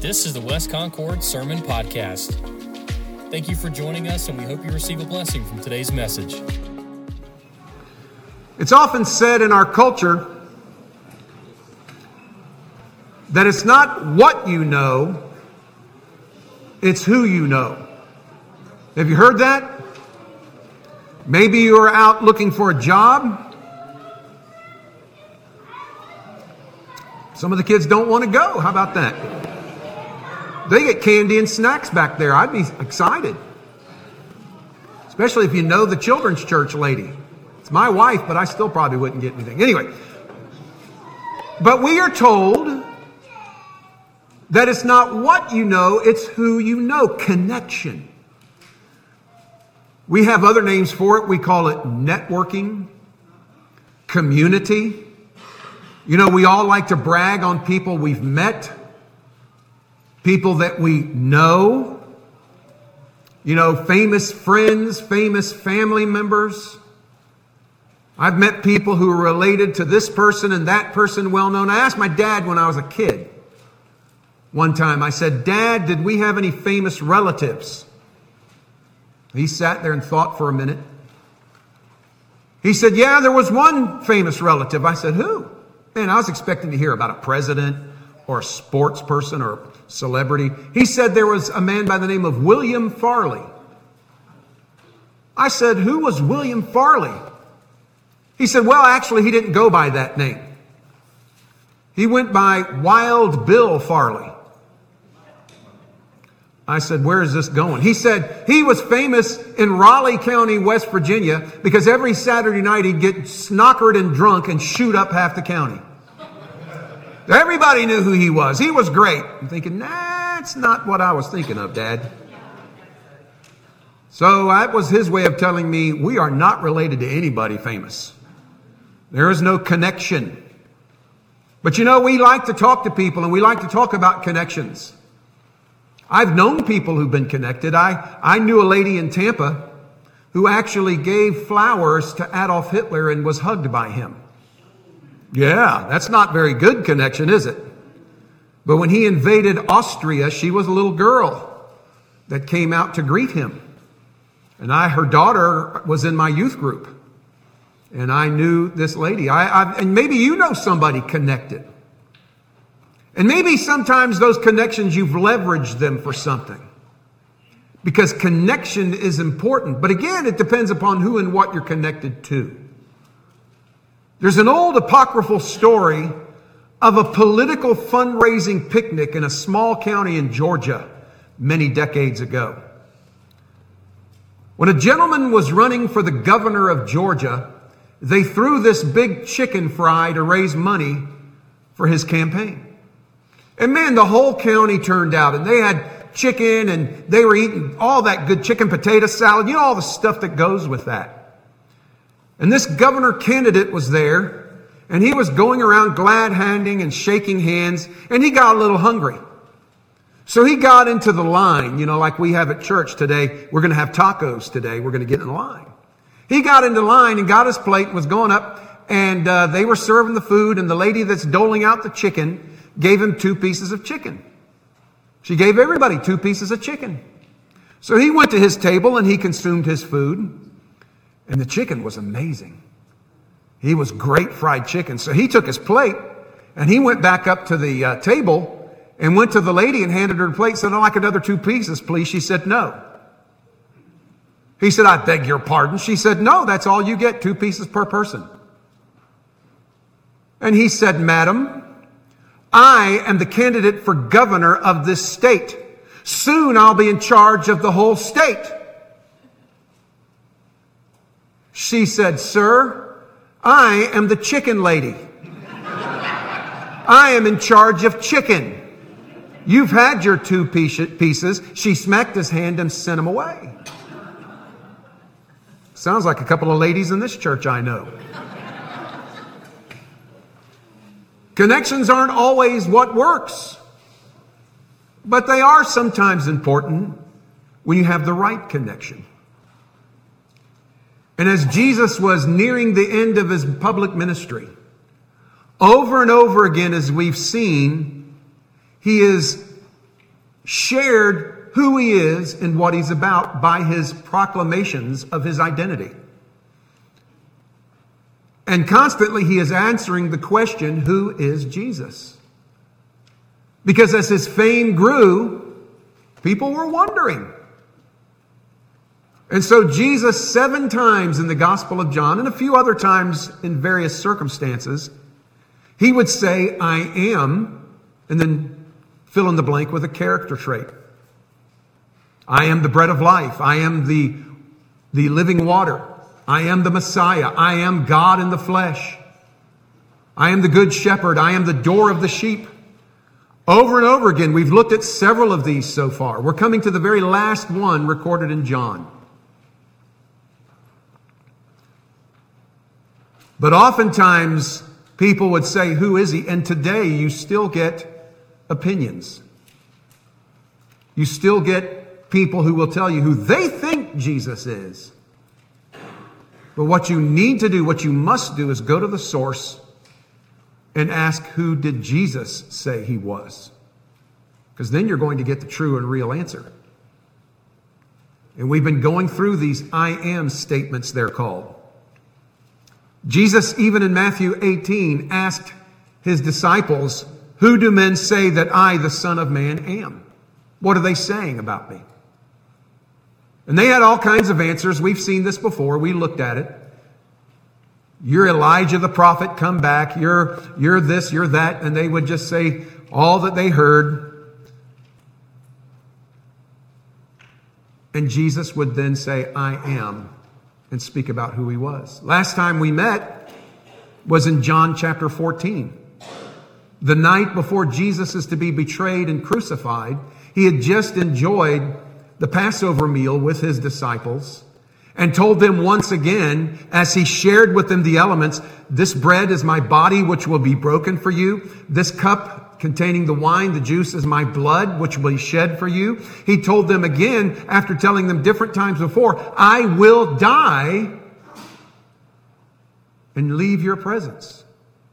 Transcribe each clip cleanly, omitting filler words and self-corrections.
This is the West Concord Sermon Podcast. Thank you for joining us, and we hope you receive a blessing from today's message. It's often said in our culture that it's not what you know, it's who you know. Have you heard that? Maybe you are out looking for a job. Some of the kids don't want to go. How about that? They get candy and snacks back there. I'd be excited. Especially if you know the children's church lady. It's my wife, but I still probably wouldn't get anything. Anyway. But we are told that it's not what you know, it's who you know. Connection. We have other names for it. We call it networking, community. You know, we all like to brag on people we've met, people that we know, you know, famous friends, famous family members. I've met people who are related to this person and that person well known. I asked my dad when I was a kid one time, I said, "Dad, did we have any famous relatives?" He sat there and thought for a minute. He said, "Yeah, there was one famous relative." I said, "Who?" Man, I was expecting to hear about a president or a sports person or a celebrity. He said there was a man by the name of William Farley. I said, "Who was William Farley?" He said, "Well, actually, he didn't go by that name. He went by Wild Bill Farley." I said, "Where is this going?" He said he was famous in Raleigh County, West Virginia, because every Saturday night he'd get snockered and drunk and shoot up half the county. Everybody knew who he was. He was great. I'm thinking, that's not what I was thinking of, Dad. So that was his way of telling me we are not related to anybody famous. There is no connection. But you know, we like to talk to people and we like to talk about connections. I've known people who've been connected. I knew a lady in Tampa who actually gave flowers to Adolf Hitler and was hugged by him. Yeah, that's not very good connection, is it? But when he invaded Austria, she was a little girl that came out to greet him. And her daughter was in my youth group. And I knew this lady. And maybe you know somebody connected. And maybe sometimes those connections, you've leveraged them for something. Because connection is important. But again, it depends upon who and what you're connected to. There's an old apocryphal story of a political fundraising picnic in a small county in Georgia many decades ago. When a gentleman was running for the governor of Georgia, they threw this big chicken fry to raise money for his campaign. And man, the whole county turned out and they had chicken and they were eating all that good chicken potato salad. You know, all the stuff that goes with that. And this governor candidate was there and he was going around glad handing and shaking hands and he got a little hungry. So he got into the line, you know, like we have at church today. We're going to have tacos today. We're going to get in line. He got into line and got his plate and was going up and they were serving the food and the lady that's doling out the chicken gave him 2 pieces of chicken. She gave everybody 2 pieces of chicken. So he went to his table and he consumed his food. And the chicken was amazing. He was great fried chicken. So he took his plate and he went back up to the table and went to the lady and handed her the plate. Said, "I'd like another 2 pieces, please." She said, "No." He said, "I beg your pardon." She said, "No, that's all you get, 2 pieces per person." And he said, "Madam, I am the candidate for governor of this state. Soon I'll be in charge of the whole state." She said, "Sir, I am the chicken lady. I am in charge of chicken. You've had your 2 pieces. She smacked his hand and sent him away. Sounds like a couple of ladies in this church I know. Connections aren't always what works, but they are sometimes important when you have the right connection. And as Jesus was nearing the end of his public ministry, over and over again, as we've seen, he is shared who he is and what he's about by his proclamations of his identity. And constantly he is answering the question, who is Jesus? Because as his fame grew, people were wondering. And so Jesus 7 times in the Gospel of John and a few other times in various circumstances, he would say, I am, and then fill in the blank with a character trait. I am the bread of life. I am the living water. I am the Messiah. I am God in the flesh. I am the good shepherd. I am the door of the sheep. Over and over again, we've looked at several of these so far. We're coming to the very last one recorded in John. But oftentimes, people would say, who is he? And today, you still get opinions. You still get people who will tell you who they think Jesus is. But what you need to do, what you must do, is go to the source and ask, who did Jesus say he was? Because then you're going to get the true and real answer. And we've been going through these I am statements, they're called. Jesus, even in Matthew 18, asked his disciples, who do men say that I, the Son of Man, am? What are they saying about me? And they had all kinds of answers. We've seen this before. We looked at it. You're Elijah the prophet, come back. You're this, you're that. And they would just say all that they heard. And Jesus would then say, I am, and speak about who he was. Last time we met was in John chapter 14. The night before Jesus is to be betrayed and crucified, he had just enjoyed the Passover meal with his disciples and told them once again, as he shared with them the elements, this bread is my body, which will be broken for you. This cup containing the wine, the juice, is my blood, which will be shed for you. He told them again, after telling them different times before, I will die and leave your presence.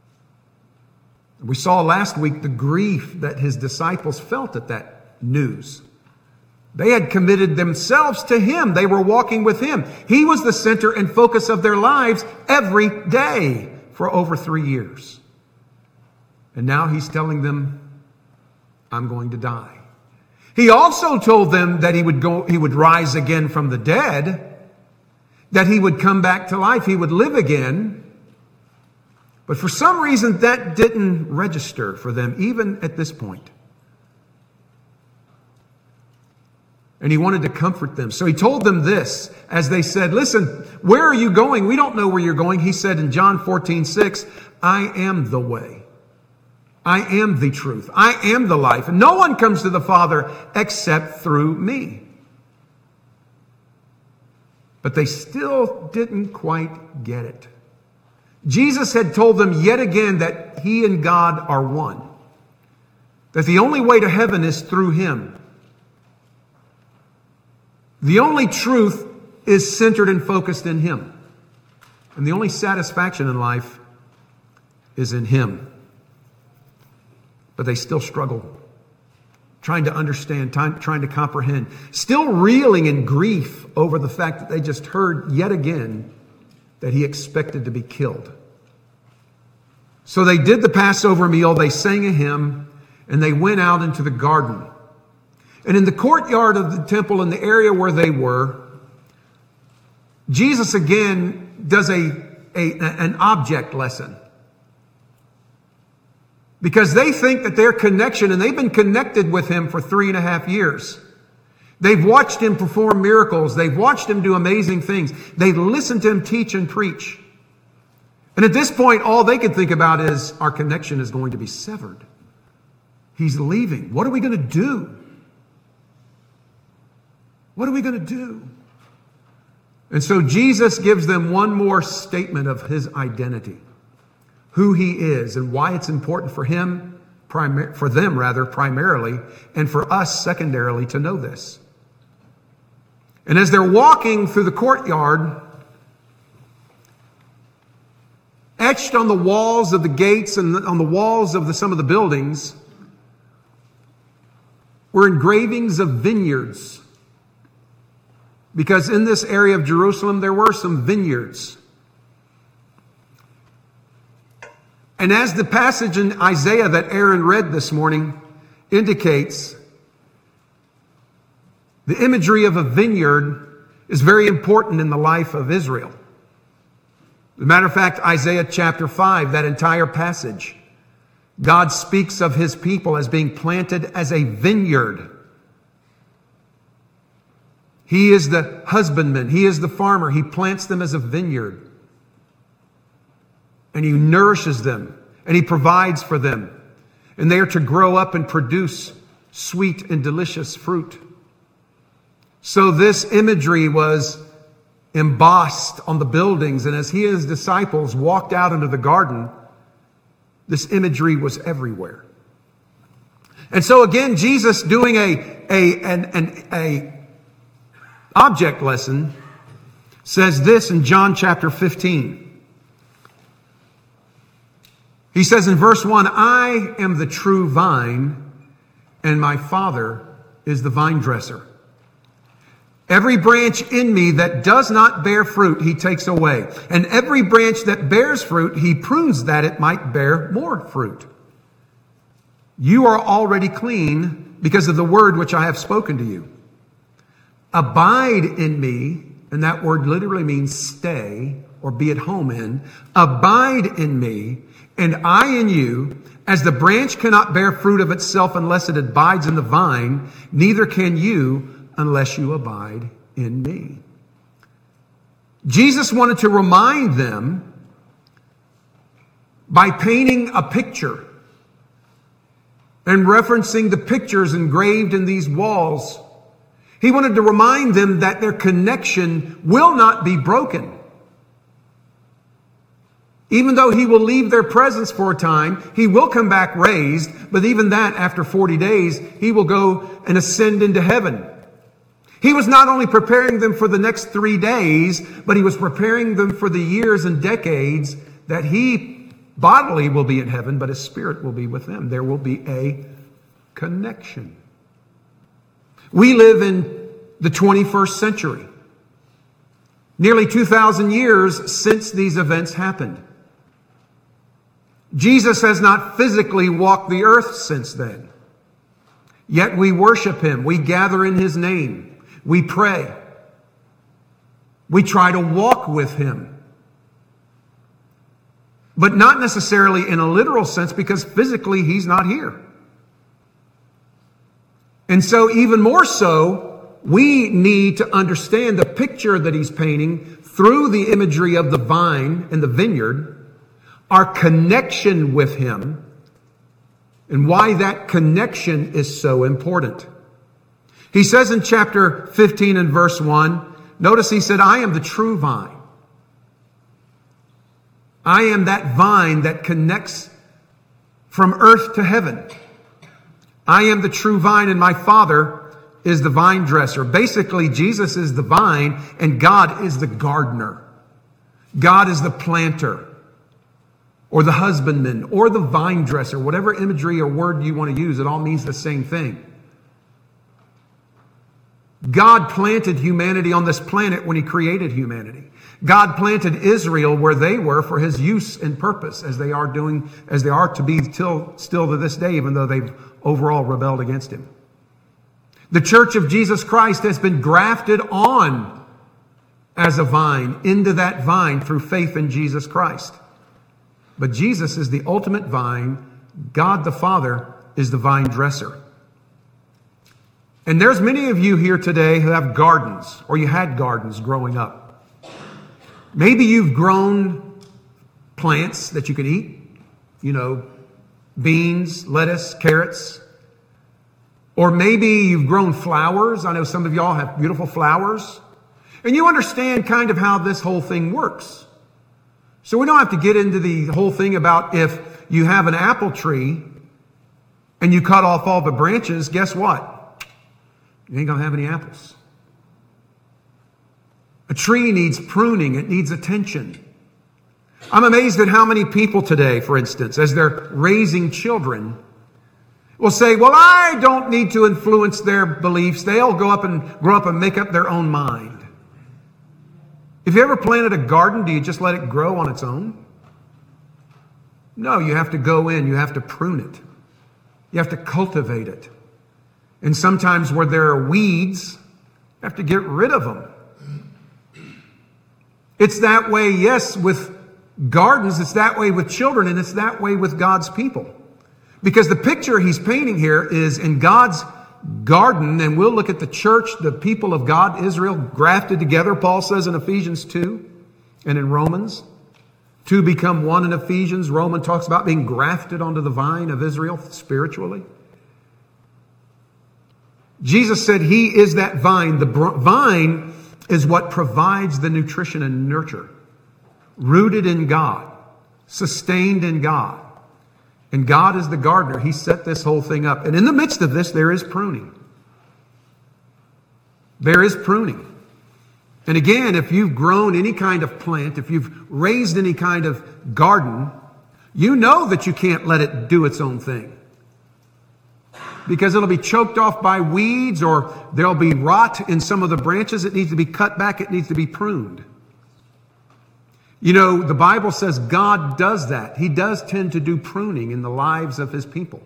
We saw last week the grief that his disciples felt at that news. They had committed themselves to him. They were walking with him. He was the center and focus of their lives every day for over 3 years. And now he's telling them, I'm going to die. He also told them that he would rise again from the dead, that he would come back to life, he would live again. But for some reason that didn't register for them, even at this point. And he wanted to comfort them. So he told them this as they said, listen, where are you going? We don't know where you're going. He said in John 14:6, I am the way. I am the truth. I am the life. And no one comes to the Father except through me. But they still didn't quite get it. Jesus had told them yet again that he and God are one. That the only way to heaven is through him. The only truth is centered and focused in him. And the only satisfaction in life is in him. But they still struggle, trying to understand, trying to comprehend, still reeling in grief over the fact that they just heard yet again that he expected to be killed. So they did the Passover meal, they sang a hymn, and they went out into the garden. And in the courtyard of the temple, in the area where they were, Jesus again does an object lesson. Because they think that their connection, and they've been connected with him for 3.5 years. They've watched him perform miracles. They've watched him do amazing things. They've listened to him teach and preach. And at this point, all they can think about is our connection is going to be severed. He's leaving. What are we going to do? What are we going to do? And so Jesus gives them one more statement of his identity. Who he is and why it's important for him, for them primarily, and for us secondarily to know this. And as they're walking through the courtyard, etched on the walls of the gates and on the walls of some of the buildings were engravings of vineyards. Because in this area of Jerusalem, there were some vineyards. And as the passage in Isaiah that Aaron read this morning indicates, the imagery of a vineyard is very important in the life of Israel. As a matter of fact, Isaiah chapter 5, that entire passage, God speaks of his people as being planted as a vineyard. He is the husbandman. He is the farmer. He plants them as a vineyard. And he nourishes them. And he provides for them. And they are to grow up and produce sweet and delicious fruit. So this imagery was embossed on the buildings. And as he and his disciples walked out into the garden, this imagery was everywhere. And so again, Jesus doing a object lesson says this in John chapter 15. He says in verse 1, I am the true vine, and my Father is the vine dresser. Every branch in me that does not bear fruit, he takes away. And every branch that bears fruit, he prunes that it might bear more fruit. You are already clean because of the word which I have spoken to you. Abide in me, and that word literally means stay or be at home in. Abide in me, and I in you. As the branch cannot bear fruit of itself unless it abides in the vine, neither can you unless you abide in me. Jesus wanted to remind them by painting a picture and referencing the pictures engraved in these walls. He wanted to remind them that their connection will not be broken. Even though he will leave their presence for a time, he will come back raised, but even that, after 40 days, he will go and ascend into heaven. He was not only preparing them for the next 3 days, but he was preparing them for the years and decades that he bodily will be in heaven, but his spirit will be with them. There will be a connection. We live in the 21st century. Nearly 2,000 years since these events happened. Jesus has not physically walked the earth since then. Yet we worship him. We gather in his name. We pray. We try to walk with him. But not necessarily in a literal sense, because physically he's not here. And so even more so, we need to understand the picture that he's painting through the imagery of the vine and the vineyard, our connection with him, and why that connection is so important. He says in chapter 15 and verse 1, notice he said, I am the true vine. I am that vine that connects from earth to heaven. I am the true vine, and my Father is the vine dresser. Basically, Jesus is the vine and God is the gardener. God is the planter, or the husbandman, or the vine dresser. Whatever imagery or word you want to use, it all means the same thing. God planted humanity on this planet when he created humanity. God planted Israel where they were for his use and purpose, as they are to be still to this day, even though they've overall rebelled against him. The church of Jesus Christ has been grafted on as a vine into that vine through faith in Jesus Christ. But Jesus is the ultimate vine. God the Father is the vine dresser. And there's many of you here today who have gardens, or you had gardens growing up. Maybe you've grown plants that you can eat, beans, lettuce, carrots. Or maybe you've grown flowers. I know some of y'all have beautiful flowers. And you understand kind of how this whole thing works. So we don't have to get into the whole thing about if you have an apple tree and you cut off all the branches, guess what? You ain't going to have any apples. A tree needs pruning. It needs attention. I'm amazed at how many people today, for instance, as they're raising children, will say, well, I don't need to influence their beliefs. They'll grow up and make up their own mind. If you ever planted a garden, do you just let it grow on its own? No, you have to go in. You have to prune it. You have to cultivate it. And sometimes where there are weeds, you have to get rid of them. It's that way, yes, with gardens. It's that way with children. And it's that way with God's people. Because the picture he's painting here is in God's garden, and we'll look at the church, the people of God, Israel, grafted together, Paul says in Ephesians 2 and in Romans. Two become one in Ephesians. Romans talks about being grafted onto the vine of Israel spiritually. Jesus said he is that vine. The vine is what provides the nutrition and nurture. Rooted in God, sustained in God. And God is the gardener. He set this whole thing up. And in the midst of this, there is pruning. There is pruning. And again, if you've grown any kind of plant, if you've raised any kind of garden, you know that you can't let it do its own thing. Because it'll be choked off by weeds, or there'll be rot in some of the branches. It needs to be cut back. It needs to be pruned. You know, the Bible says God does that. He does tend to do pruning in the lives of his people.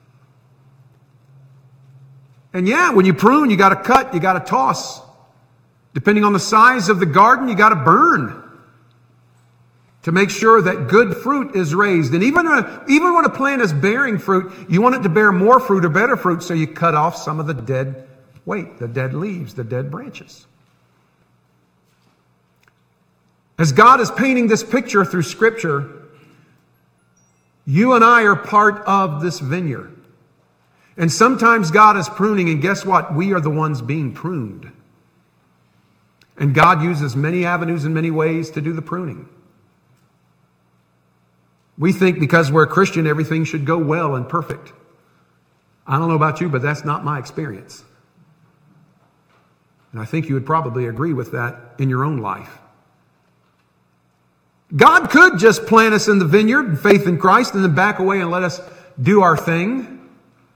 And yeah, when you prune, you got to cut, you got to toss. Depending on the size of the garden, you got to burn to make sure that good fruit is raised. And even when a plant is bearing fruit, you want it to bear more fruit or better fruit, so you cut off some of the dead weight, the dead leaves, the dead branches. As God is painting this picture through Scripture, you and I are part of this vineyard. And sometimes God is pruning, and guess what? We are the ones being pruned. And God uses many avenues and many ways to do the pruning. We think because we're a Christian, everything should go well and perfect. I don't know about you, but that's not my experience. And I think you would probably agree with that in your own life. God could just plant us in the vineyard, faith in Christ, and then back away and let us do our thing.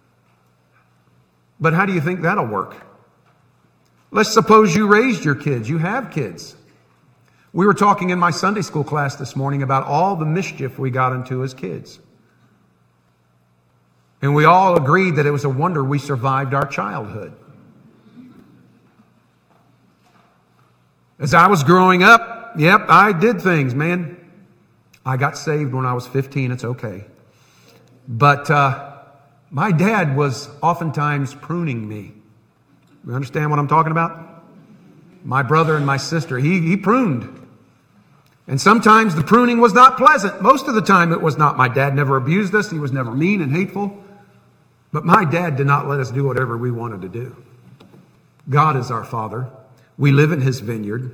But how do you think that'll work? Let's suppose you raised your kids. You have kids. We were talking in my Sunday school class this morning about all the mischief we got into as kids. And we all agreed that it was a wonder we survived our childhood. As I was growing up, yep, I did things, man. I got saved when I was 15. It's okay. But my dad was oftentimes pruning me. You understand what I'm talking about? My brother and my sister, he pruned. And sometimes the pruning was not pleasant. Most of the time it was not. My dad never abused us. He was never mean and hateful. But my dad did not let us do whatever we wanted to do. God is our Father. We live in his vineyard.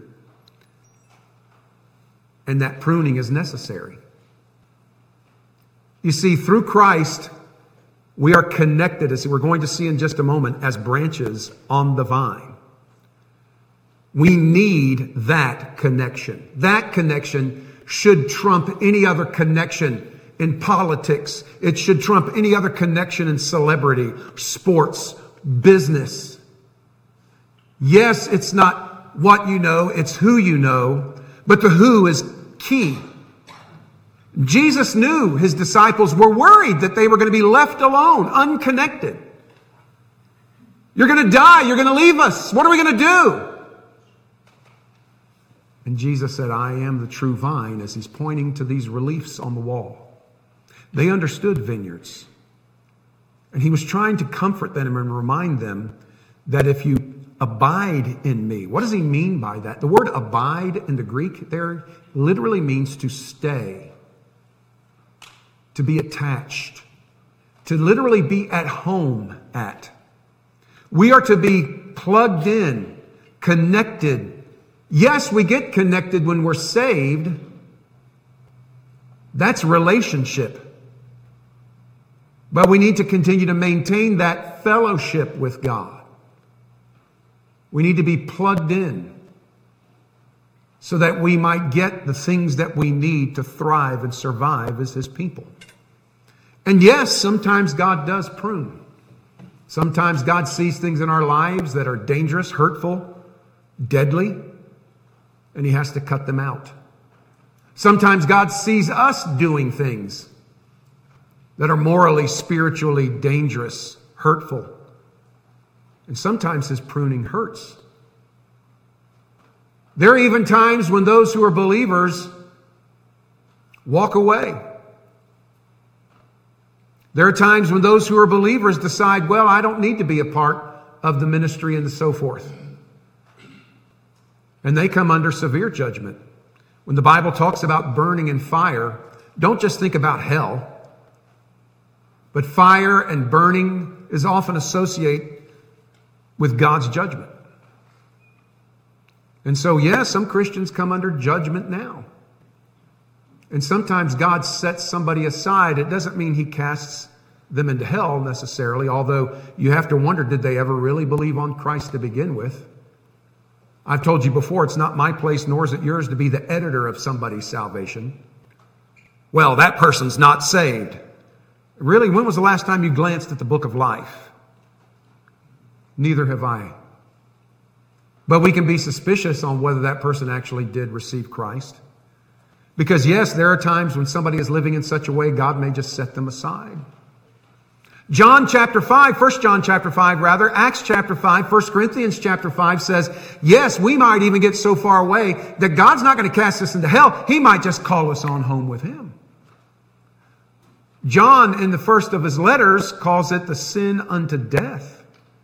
And that pruning is necessary. You see, through Christ, we are connected, as we're going to see in just a moment, as branches on the vine. We need that connection. That connection should trump any other connection in politics. It should trump any other connection in celebrity, sports, business. Yes, it's not what you know, it's who you know, but the who is key. Jesus knew his disciples were worried that they were going to be left alone, unconnected. You're going to die. You're going to leave us. What are we going to do? And Jesus said, I am the true vine, as he's pointing to these reliefs on the wall. They understood vineyards. And he was trying to comfort them and remind them that if you abide in me. What does he mean by that? The word abide in the Greek there literally means to stay, to be attached, to literally be at home at. We are to be plugged in, connected. Yes, we get connected when we're saved. That's relationship. But we need to continue to maintain that fellowship with God. We need to be plugged in so that we might get the things that we need to thrive and survive as his people. And yes, sometimes God does prune. Sometimes God sees things in our lives that are dangerous, hurtful, deadly, and He has to cut them out. Sometimes God sees us doing things that are morally, spiritually dangerous, hurtful. And sometimes His pruning hurts. There are even times when those who are believers walk away. There are times when those who are believers decide, well, I don't need to be a part of the ministry and so forth. And they come under severe judgment. When the Bible talks about burning in fire, don't just think about hell. But fire and burning is often associated with God's judgment. And so, yes, some Christians come under judgment now. And sometimes God sets somebody aside. It doesn't mean He casts them into hell necessarily, although you have to wonder, did they ever really believe on Christ to begin with? I've told you before, it's not my place, nor is it yours, to be the editor of somebody's salvation. Well, that person's not saved. Really, when was the last time you glanced at the book of life? Neither have I. But we can be suspicious on whether that person actually did receive Christ. Because yes, there are times when somebody is living in such a way, God may just set them aside. John chapter 5, 1 John chapter 5 rather, Acts chapter 5, 1 Corinthians chapter 5 says, yes, we might even get so far away that God's not going to cast us into hell. He might just call us on home with Him. John, in the first of his letters, calls it the sin unto death.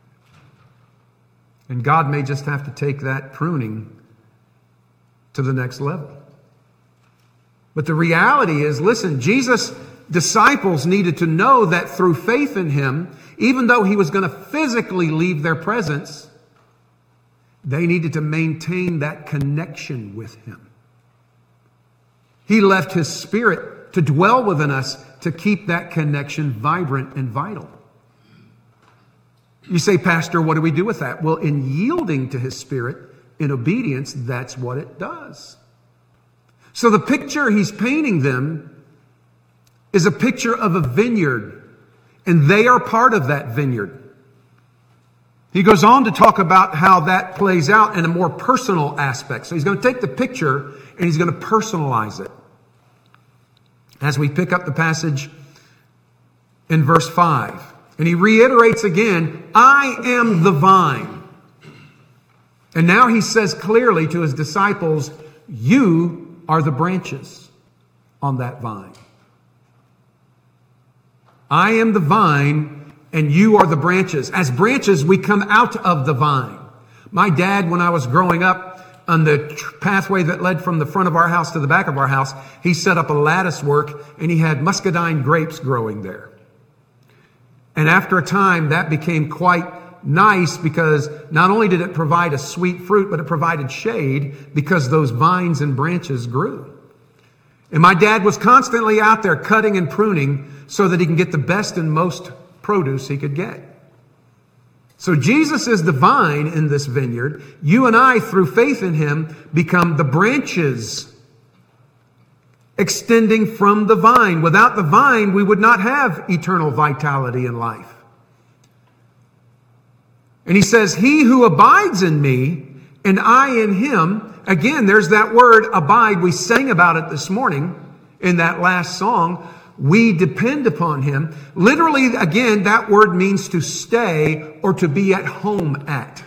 And God may just have to take that pruning to the next level. But the reality is, listen, Jesus' disciples needed to know that through faith in Him, even though He was going to physically leave their presence, they needed to maintain that connection with Him. He left His Spirit to dwell within us to keep that connection vibrant and vital. You say, Pastor, what do we do with that? Well, in yielding to His Spirit, in obedience, that's what it does. So the picture He's painting them is a picture of a vineyard, and they are part of that vineyard. He goes on to talk about how that plays out in a more personal aspect. So He's going to take the picture and He's going to personalize it. As we pick up the passage in verse 5. And He reiterates again, I am the vine. And now He says clearly to His disciples, you are the branches on that vine. I am the vine and you are the branches. As branches, we come out of the vine. My dad, when I was growing up, on the pathway that led from the front of our house to the back of our house, he set up a lattice work and he had muscadine grapes growing there. And after a time, that became quite nice because not only did it provide a sweet fruit, but it provided shade because those vines and branches grew. And my dad was constantly out there cutting and pruning so that he can get the best and most produce he could get. So Jesus is the vine in this vineyard. You and I, through faith in Him, become the branches extending from the vine. Without the vine, we would not have eternal vitality in life. And He says, He who abides in me and I in Him. Again, there's that word abide. We sang about it this morning in that last song. We depend upon Him. Literally, again, that word means to stay or to be at home at.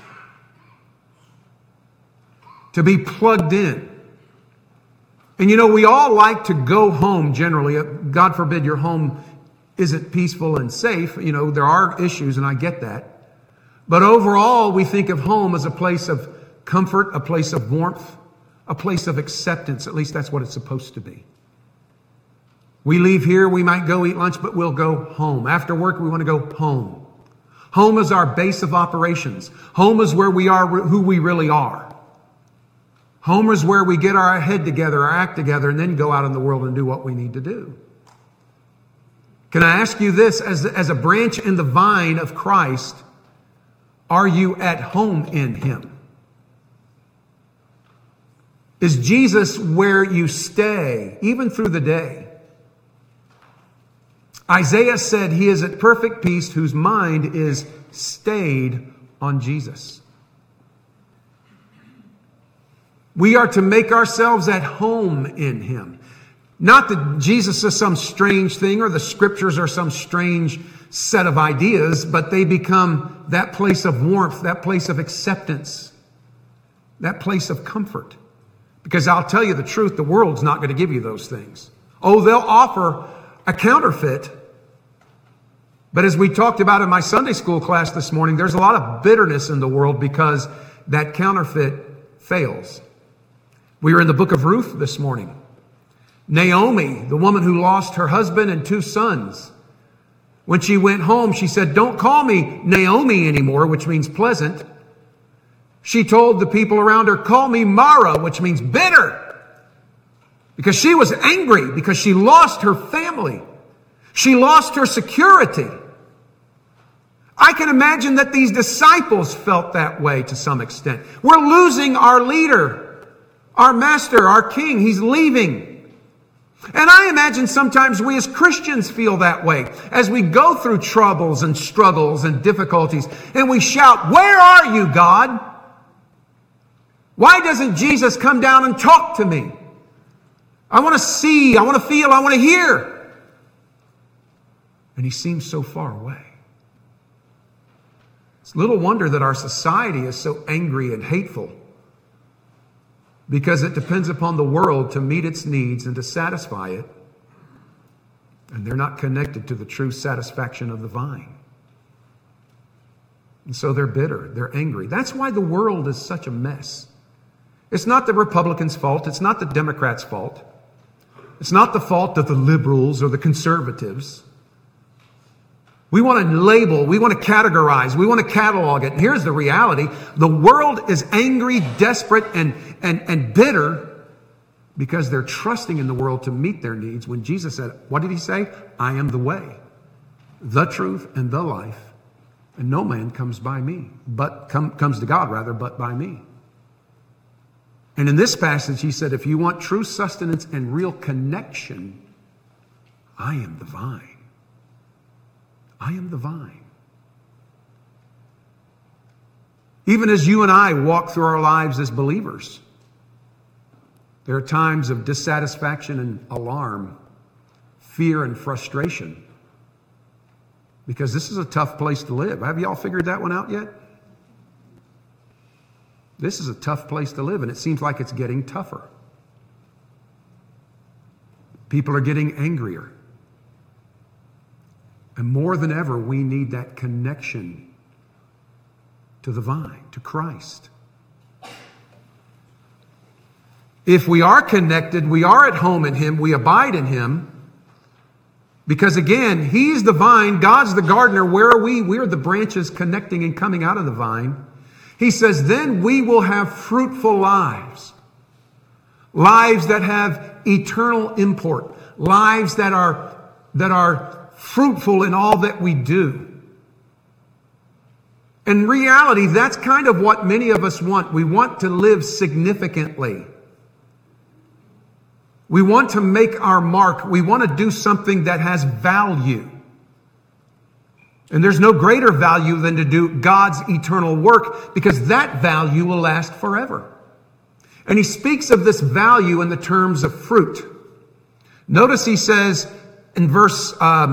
To be plugged in. And you know, we all like to go home generally. God forbid your home isn't peaceful and safe. You know, there are issues, and I get that. But overall, we think of home as a place of comfort, a place of warmth, a place of acceptance. At least that's what it's supposed to be. We leave here, we might go eat lunch, but we'll go home. After work, we want to go home. Home is our base of operations. Home is where we are, who we really are. Home is where we get our head together, our act together, and then go out in the world and do what we need to do. Can I ask you this, as a branch in the vine of Christ, are you at home in Him? Is Jesus where you stay, even through the day? Isaiah said he is at perfect peace whose mind is stayed on Jesus. We are to make ourselves at home in him. Not that Jesus is some strange thing or the scriptures are some strange set of ideas, but they become that place of warmth, that place of acceptance, that place of comfort. Because I'll tell you the truth, the world's not going to give you those things. Oh, they'll offer a counterfeit. But as we talked about in my Sunday school class this morning, there's a lot of bitterness in the world because that counterfeit fails. We were in the book of Ruth this morning. Naomi, the woman who lost her husband and 2 sons. When she went home, she said, "Don't call me Naomi anymore," which means pleasant. She told the people around her, "Call me Mara," which means bitter. Because she was angry because she lost her family. She lost her security. I can imagine that these disciples felt that way to some extent. We're losing our leader, our master, our king. He's leaving. And I imagine sometimes we as Christians feel that way as we go through troubles and struggles and difficulties and we shout, "Where are you, God? Why doesn't Jesus come down and talk to me? I want to see, I want to feel, I want to hear." And he seems so far away. It's little wonder that our society is so angry and hateful, because it depends upon the world to meet its needs and to satisfy it. And they're not connected to the true satisfaction of the vine. And so they're bitter, they're angry. That's why the world is such a mess. It's not the Republicans' fault. It's not the Democrats' fault. It's not the fault of the liberals or the conservatives. We want to label, we want to categorize, we want to catalog it. And here's the reality. The world is angry, desperate, and bitter because they're trusting in the world to meet their needs. When Jesus said, what did he say? "I am the way, the truth, and the life. And no man comes by me, comes to God rather, but by me." And in this passage, he said, if you want true sustenance and real connection, I am the vine. I am the vine. Even as you and I walk through our lives as believers, there are times of dissatisfaction and alarm, fear and frustration, because this is a tough place to live. Have y'all figured that one out yet? This is a tough place to live, and it seems like it's getting tougher. People are getting angrier. And more than ever, we need that connection to the vine, to Christ. If we are connected, we are at home in him, we abide in him. Because again, he's the vine, God's the gardener. Where are we? We're the branches connecting and coming out of the vine. He says, then we will have fruitful lives. Lives that have eternal import. Lives that are fruitful in all that we do. In reality, that's kind of what many of us want. We want to live significantly. We want to make our mark. We want to do something that has value. And there's no greater value than to do God's eternal work, because that value will last forever. And he speaks of this value in the terms of fruit. Notice he says in verse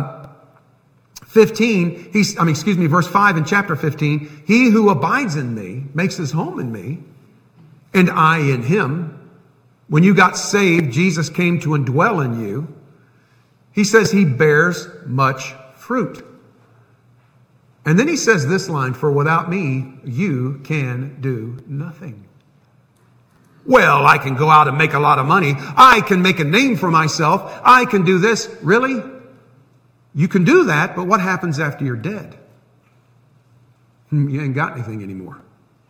15, verse 5 in chapter 15, he who abides in me, makes his home in me, and I in him. When you got saved, Jesus came to indwell in you. He says he bears much fruit. And then he says this line, for without me, you can do nothing. Well, I can go out and make a lot of money. I can make a name for myself. I can do this. Really? You can do that, but what happens after you're dead? You ain't got anything anymore.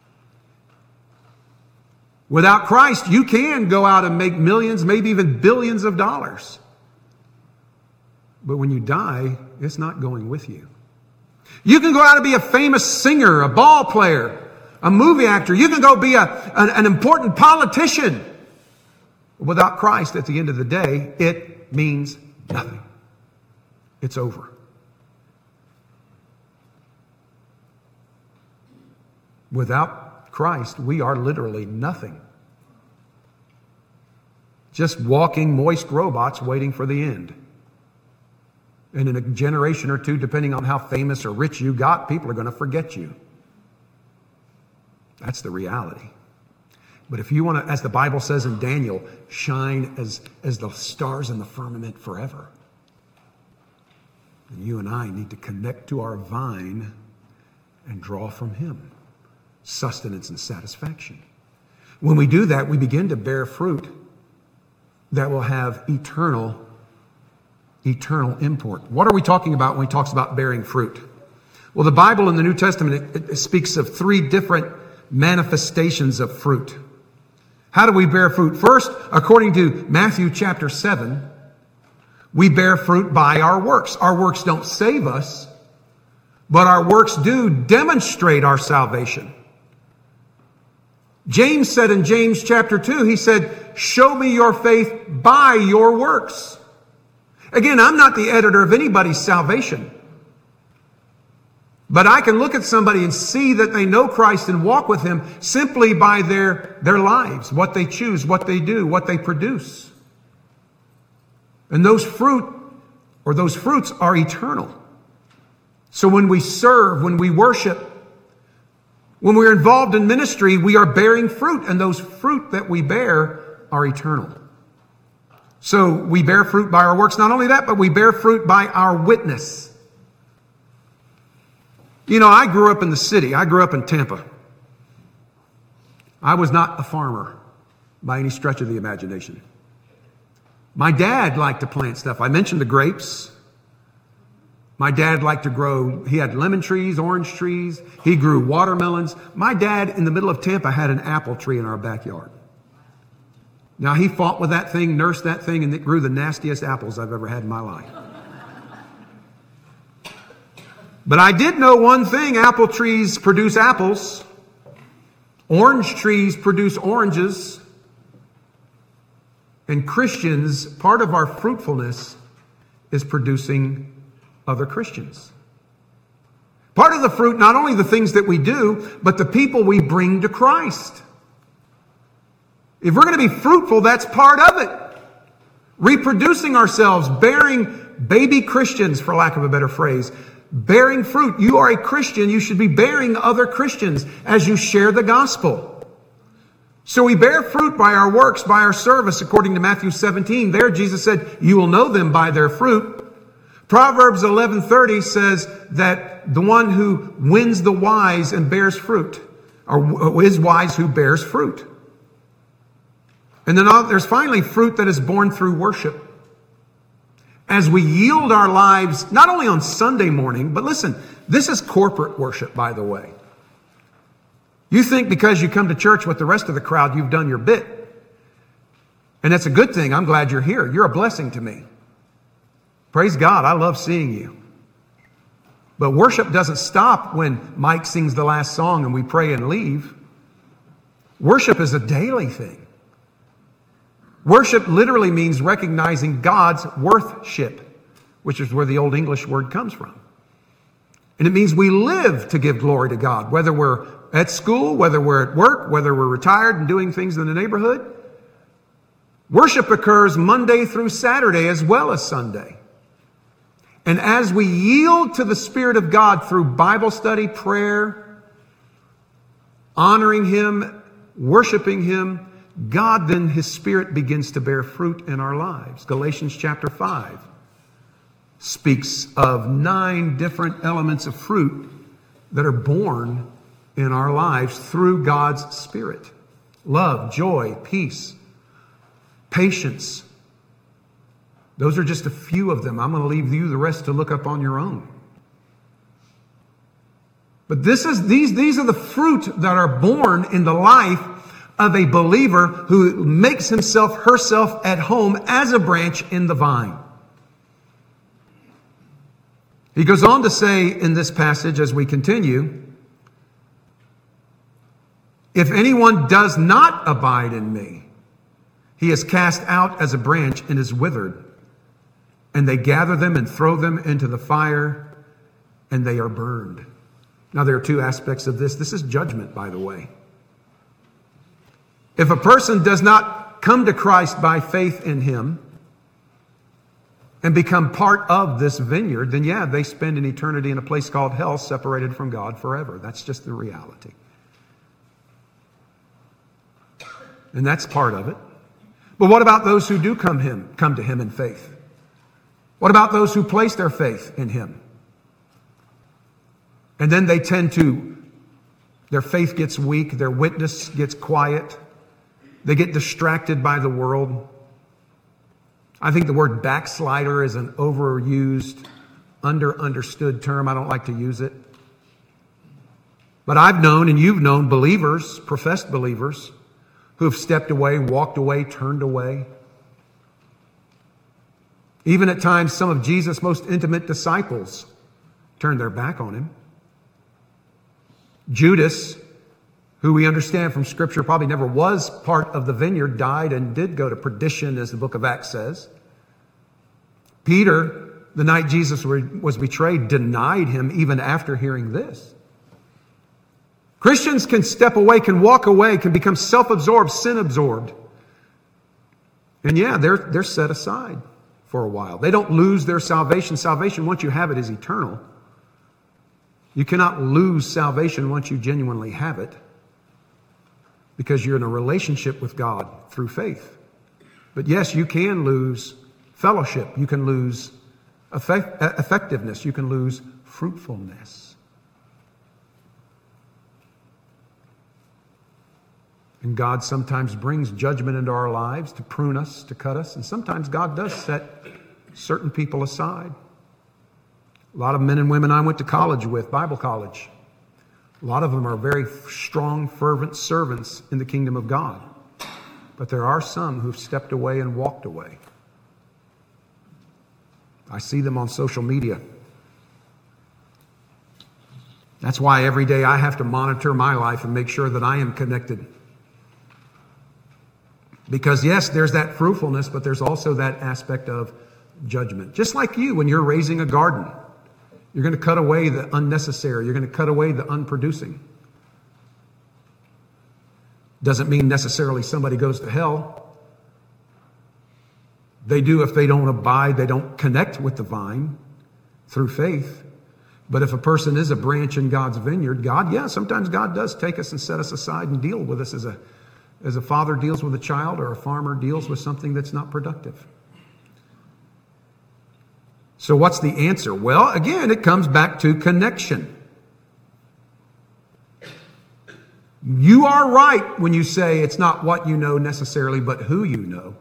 Without Christ, you can go out and make millions, maybe even billions of dollars. But when you die, it's not going with you. You can go out and be a famous singer, a ball player, a movie actor. You can go be an important politician. Without Christ, at the end of the day, it means nothing. it's over. Without Christ, we are literally nothing. Just walking moist robots waiting for the end. And in a generation or two, depending on how famous or rich you got, people are going to forget you. That's the reality. But if you want to, as the Bible says in Daniel, shine as the stars in the firmament forever, then you and I need to connect to our vine and draw from Him sustenance and satisfaction. When we do that, we begin to bear fruit that will have eternal import. What are we talking about when he talks about bearing fruit? Well, the Bible in the New Testament, it speaks of 3 different manifestations of fruit. How do we bear fruit? First, according to Matthew chapter 7, we bear fruit by our works. Our works don't save us, but our works do demonstrate our salvation. James said in James chapter 2, he said, show me your faith by your works. Again, I'm not the editor of anybody's salvation. But I can look at somebody and see that they know Christ and walk with Him simply by their lives, what they choose, what they do, what they produce. And those fruits are eternal. So when we serve, when we worship, when we're involved in ministry, we are bearing fruit, and those fruit that we bear are eternal. So we bear fruit by our works. Not only that, but we bear fruit by our witness. You know, I grew up in the city. I grew up in Tampa. I was not a farmer by any stretch of the imagination. My dad liked to plant stuff. I mentioned the grapes. My dad liked to grow, he had lemon trees, orange trees. He grew watermelons. My dad in the middle of Tampa had an apple tree in our backyard. Now, he fought with that thing, nursed that thing, and it grew the nastiest apples I've ever had in my life. But I did know one thing. Apple trees produce apples. Orange trees produce oranges. And Christians, part of our fruitfulness is producing other Christians. Part of the fruit, not only the things that we do, but the people we bring to Christ. If we're going to be fruitful, that's part of it. Reproducing ourselves, bearing baby Christians, for lack of a better phrase, bearing fruit. You are a Christian. You should be bearing other Christians as you share the gospel. So we bear fruit by our works, by our service, according to Matthew 17. There, Jesus said, you will know them by their fruit. Proverbs 11:30 says that the one who wins the wise and bears fruit, or is wise who bears fruit. And then there's finally fruit that is born through worship. As we yield our lives, not only on Sunday morning, but listen, this is corporate worship, by the way. You think because you come to church with the rest of the crowd, you've done your bit. And that's a good thing. I'm glad you're here. You're a blessing to me. Praise God. I love seeing you. But worship doesn't stop when Mike sings the last song and we pray and leave. Worship is a daily thing. Worship literally means recognizing God's worthship, which is where the Old English word comes from. And it means we live to give glory to God, whether we're at school, whether we're at work, whether we're retired and doing things in the neighborhood. Worship occurs Monday through Saturday as well as Sunday. And as we yield to the Spirit of God through Bible study, prayer, honoring Him, worshiping Him, God then, His Spirit begins to bear fruit in our lives. Galatians chapter 5 speaks of 9 different elements of fruit that are born in our lives through God's Spirit. Love, joy, peace, patience. Those are just a few of them. I'm going to leave you the rest to look up on your own. But these are the fruit that are born in the life of a believer who makes himself, herself at home as a branch in the vine. He goes on to say in this passage as we continue, if anyone does not abide in me, he is cast out as a branch and is withered. and they gather them and throw them into the fire, and they are burned. Now, there are two aspects of this. This is judgment, by the way. If a person does not come to Christ by faith in him and become part of this vineyard, then yeah, they spend an eternity in a place called hell, separated from God forever. That's just the reality. And that's part of it. But what about those who do come to him in faith? What about those who place their faith in him? And then their faith gets weak, their witness gets quiet, they get distracted by the world. I think the word backslider is an overused, understood term. I don't like to use it. But I've known, and you've known, believers, professed believers, who have stepped away, walked away, turned away. Even at times, some of Jesus' most intimate disciples turned their back on him. Judas, who we understand from Scripture probably never was part of the vineyard, died and did go to perdition, as the book of Acts says. Peter, the night Jesus was betrayed, denied him even after hearing this. Christians can step away, can walk away, can become self-absorbed, sin-absorbed. And yeah, they're set aside for a while. They don't lose their salvation. Salvation, once you have it, is eternal. You cannot lose salvation once you genuinely have it, because you're in a relationship with God through faith. But yes, you can lose fellowship. You can lose effectiveness. You can lose fruitfulness. And God sometimes brings judgment into our lives to prune us, to cut us. And sometimes God does set certain people aside. A lot of men and women I went to college with, Bible college, a lot of them are very strong, fervent servants in the kingdom of God. But there are some who've stepped away and walked away. I see them on social media. That's why every day I have to monitor my life and make sure that I am connected. Because yes, there's that fruitfulness, but there's also that aspect of judgment. Just like you, when you're raising a garden, you're going to cut away the unnecessary. You're going to cut away the unproducing. Doesn't mean necessarily somebody goes to hell. They do if they don't abide, they don't connect with the vine through faith. But if a person is a branch in God's vineyard, sometimes God does take us and set us aside and deal with us as a father deals with a child, or a farmer deals with something that's not productive. So what's the answer? Well, again, it comes back to connection. You are right when you say it's not what you know necessarily, but who you know.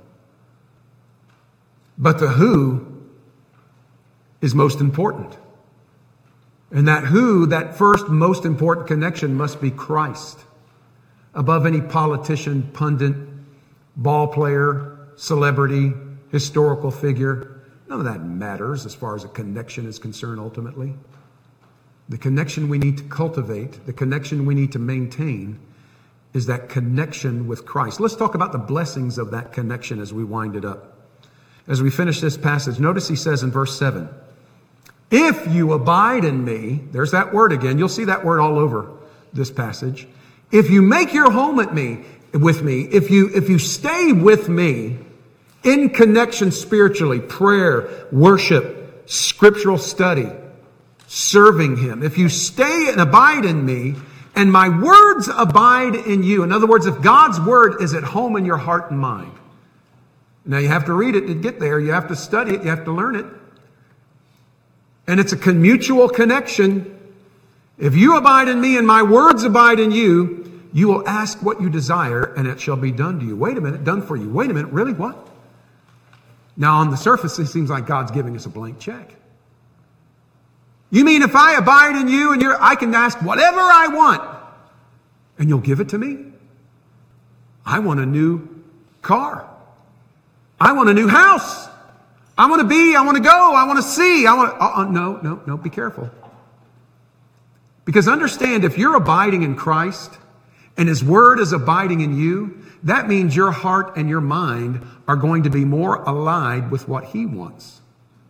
But the who is most important. And that first most important connection must be Christ. Above any politician, pundit, ball player, celebrity, historical figure. None of that matters as far as a connection is concerned ultimately. The connection we need to cultivate, the connection we need to maintain, is that connection with Christ. Let's talk about the blessings of that connection as we wind it up. As we finish this passage, notice he says in verse 7, if you abide in me, there's that word again. You'll see that word all over this passage. If you make your home with me, if you stay with me in connection spiritually, prayer, worship, scriptural study, serving him, if you stay and abide in me, and my words abide in you. In other words, if God's word is at home in your heart and mind. Now you have to read it to get there. You have to study it. You have to learn it. And it's a mutual connection. If you abide in me and my words abide in you, you will ask what you desire and it shall be done to you. Wait a minute, done for you. Wait a minute, really? What? Now on the surface, it seems like God's giving us a blank check. You mean if I abide in you and I can ask whatever I want and you'll give it to me? I want a new car. I want a new house. I want to go, I want to see. No, be careful. Because understand, if you're abiding in Christ and his word is abiding in you, that means your heart and your mind are going to be more aligned with what he wants.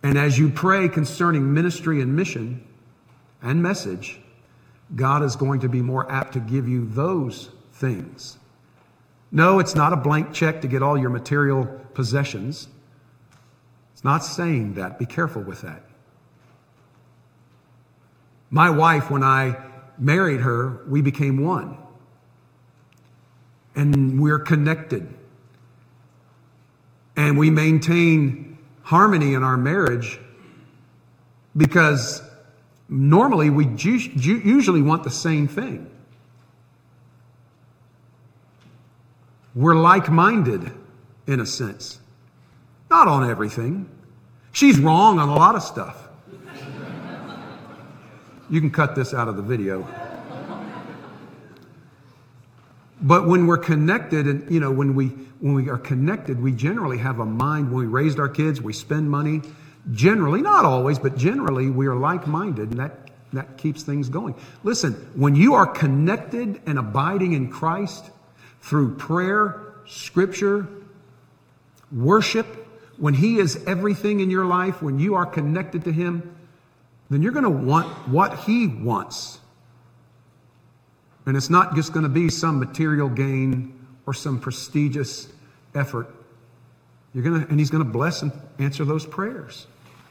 And as you pray concerning ministry and mission and message, God is going to be more apt to give you those things. No, it's not a blank check to get all your material possessions. It's not saying that. Be careful with that. My wife, when I married her, we became one. And we're connected. And we maintain harmony in our marriage because normally we usually want the same thing. We're like-minded in a sense. Not on everything. She's wrong on a lot of stuff. You can cut this out of the video. But when we're connected, and when we are connected, we generally have a mind. When we raised our kids, we spend money. Generally, not always, but generally, we are like-minded, and that keeps things going. Listen, when you are connected and abiding in Christ through prayer, Scripture, worship, when He is everything in your life, when you are connected to Him, then you're going to want what He wants. And it's not just going to be some material gain or some prestigious effort. And He's going to bless and answer those prayers.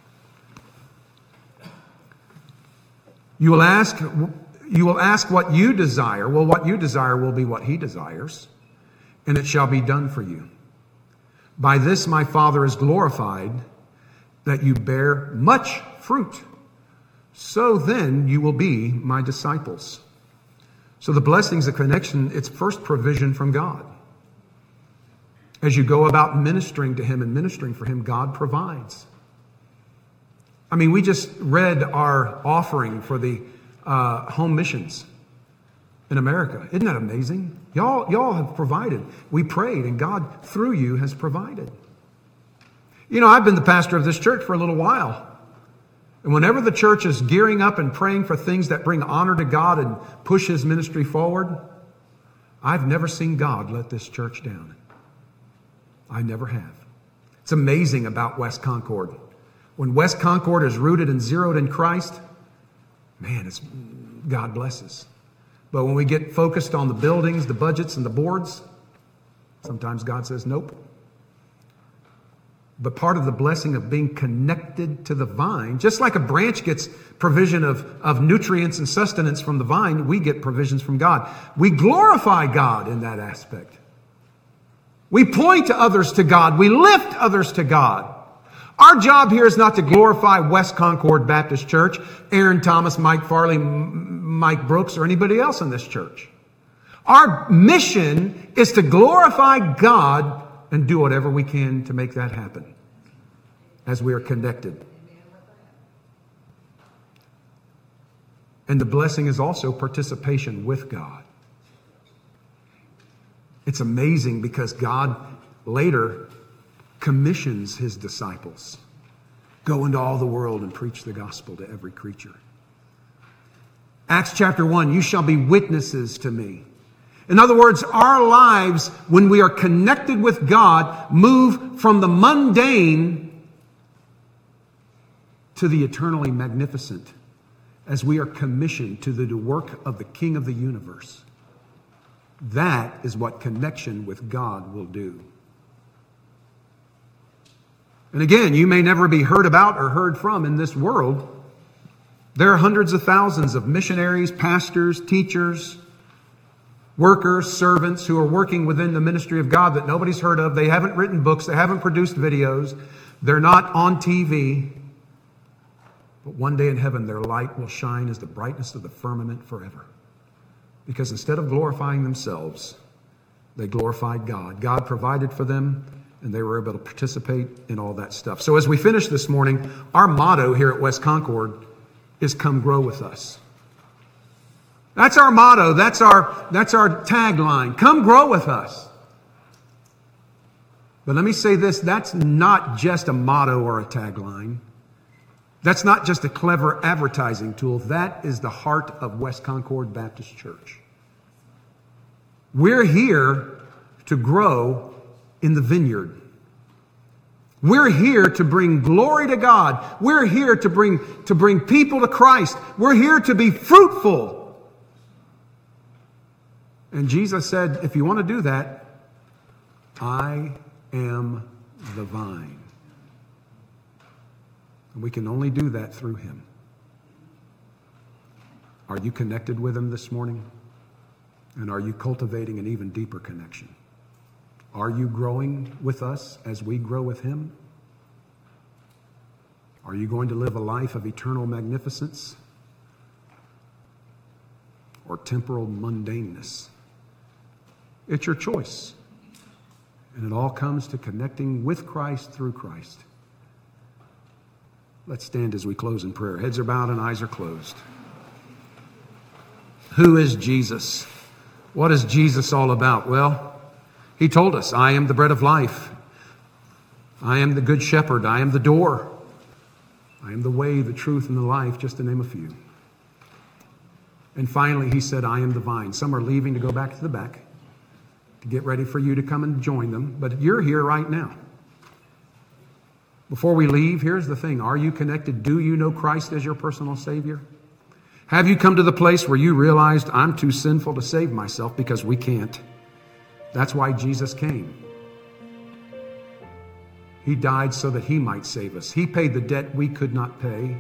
You will ask what you desire. Well, what you desire will be what He desires, and it shall be done for you. By this my Father is glorified, that you bear much fruit. So then you will be my disciples. So the blessings of connection, it's first provision from God. As you go about ministering to Him and ministering for Him, God provides. I mean, we just read our offering for the home missions in America. Isn't that amazing? Y'all have provided. We prayed, and God, through you, has provided. I've been the pastor of this church for a little while. And whenever the church is gearing up and praying for things that bring honor to God and push His ministry forward, I've never seen God let this church down. I never have. It's amazing about West Concord. When West Concord is rooted and zeroed in Christ, man, God blesses. But when we get focused on the buildings, the budgets, and the boards, sometimes God says, nope. But part of the blessing of being connected to the vine, just like a branch gets provision of nutrients and sustenance from the vine, we get provisions from God. We glorify God in that aspect. We point to others to God. We lift others to God. Our job here is not to glorify West Concord Baptist Church, Aaron Thomas, Mike Farley, Mike Brooks, or anybody else in this church. Our mission is to glorify God and do whatever we can to make that happen as we are connected. And the blessing is also participation with God. It's amazing because God later commissions His disciples. Go into all the world and preach the gospel to every creature. Acts chapter 1, you shall be witnesses to me. In other words, our lives, when we are connected with God, move from the mundane to the eternally magnificent as we are commissioned to the work of the King of the universe. That is what connection with God will do. And again, you may never be heard about or heard from in this world. There are hundreds of thousands of missionaries, pastors, teachers, workers, servants who are working within the ministry of God that nobody's heard of. They haven't written books. They haven't produced videos. They're not on TV. But one day in heaven, their light will shine as the brightness of the firmament forever. Because instead of glorifying themselves, they glorified God. God provided for them, and they were able to participate in all that stuff. So as we finish this morning, our motto here at West Concord is come grow with us. That's our motto. That's our tagline. Come grow with us. But let me say this, that's not just a motto or a tagline. That's not just a clever advertising tool. That is the heart of West Concord Baptist Church. We're here to grow in the vineyard. We're here to bring glory to God. We're here to bring people to Christ. We're here to be fruitful. And Jesus said, if you want to do that, I am the vine. And we can only do that through Him. Are you connected with Him this morning? And are you cultivating an even deeper connection? Are you growing with us as we grow with Him? Are you going to live a life of eternal magnificence or temporal mundaneness? It's your choice. And it all comes to connecting with Christ through Christ. Let's stand as we close in prayer. Heads are bowed and eyes are closed. Who is Jesus? What is Jesus all about? Well, He told us, I am the bread of life. I am the good shepherd. I am the door. I am the way, the truth, and the life, just to name a few. And finally, He said, I am the vine. Some are leaving to go back to the back to get ready for you to come and join them. But you're here right now. Before we leave, here's the thing. Are you connected? Do you know Christ as your personal Savior? Have you come to the place where you realized, I'm too sinful to save myself, because we can't? That's why Jesus came. He died so that He might save us. He paid the debt we could not pay.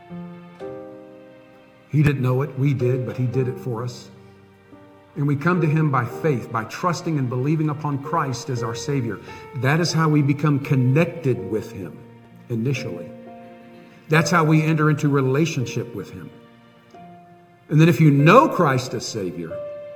He didn't know it, we did, but He did it for us. And we come to Him by faith, by trusting and believing upon Christ as our Savior. That is how we become connected with Him initially. That's how we enter into relationship with Him. And then if you know Christ as Savior,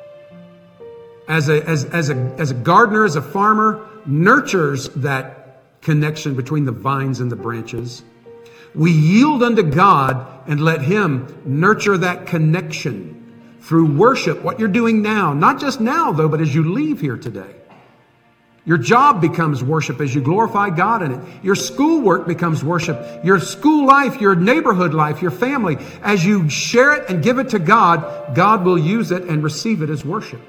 as a gardener, as a farmer, nurtures that connection between the vines and the branches, we yield unto God and let Him nurture that connection through worship, what you're doing now. Not just now, though, but as you leave here today. Your job becomes worship as you glorify God in it. Your schoolwork becomes worship. Your school life, your neighborhood life, your family. As you share it and give it to God, God will use it and receive it as worship.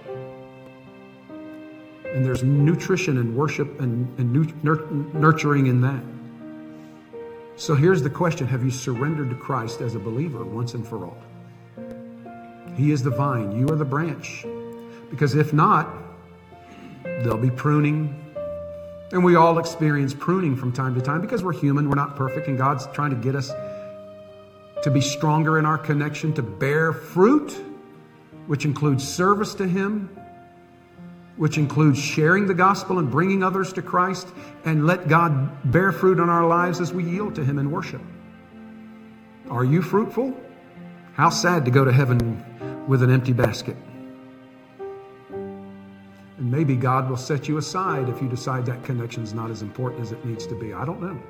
And there's nutrition and worship and nurturing in that. So here's the question. Have you surrendered to Christ as a believer once and for all? He is the vine. You are the branch. Because if not, there'll be pruning. And we all experience pruning from time to time because we're human. We're not perfect. And God's trying to get us to be stronger in our connection, to bear fruit, which includes service to Him, which includes sharing the gospel and bringing others to Christ, and let God bear fruit in our lives as we yield to Him in worship. Are you fruitful? How sad to go to heaven with an empty basket. And maybe God will set you aside if you decide that connection is not as important as it needs to be. I don't know.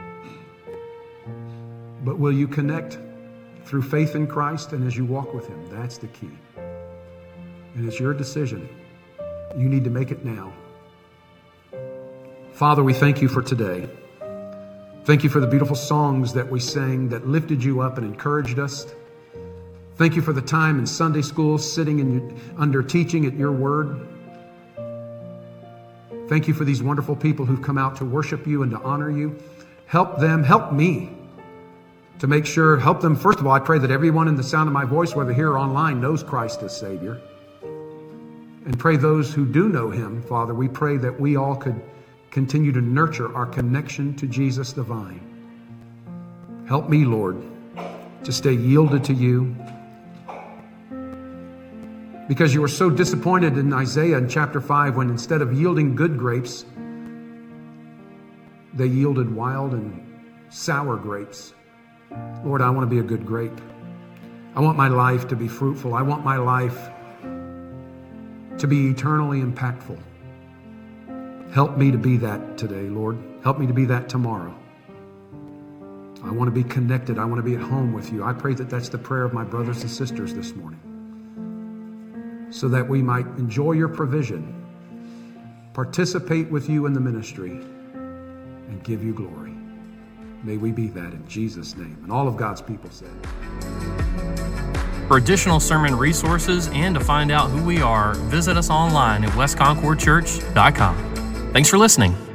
But will you connect through faith in Christ and as you walk with Him? That's the key. And it's your decision. You need to make it now. Father, we thank You for today. Thank You for the beautiful songs that we sang that lifted You up and encouraged us. Thank You for the time in Sunday school sitting under teaching at Your word. Thank You for these wonderful people who've come out to worship You and to honor You. Help them, help me to make sure, help them. First of all, I pray that everyone in the sound of my voice, whether here or online, knows Christ as Savior. And pray those who do know Him, Father, we pray that we all could continue to nurture our connection to Jesus the vine. Help me, Lord, to stay yielded to You. Because You were so disappointed in Isaiah in chapter 5 when instead of yielding good grapes, they yielded wild and sour grapes. Lord, I want to be a good grape. I want my life to be fruitful. I want my life to be eternally impactful. Help me to be that today, Lord. Help me to be that tomorrow. I want to be connected. I want to be at home with You. I pray that that's the prayer of my brothers and sisters this morning, so that we might enjoy Your provision, participate with You in the ministry, and give You glory. May we be that in Jesus' name. And all of God's people said. For additional sermon resources and to find out who we are, visit us online at westconcordchurch.com. Thanks for listening.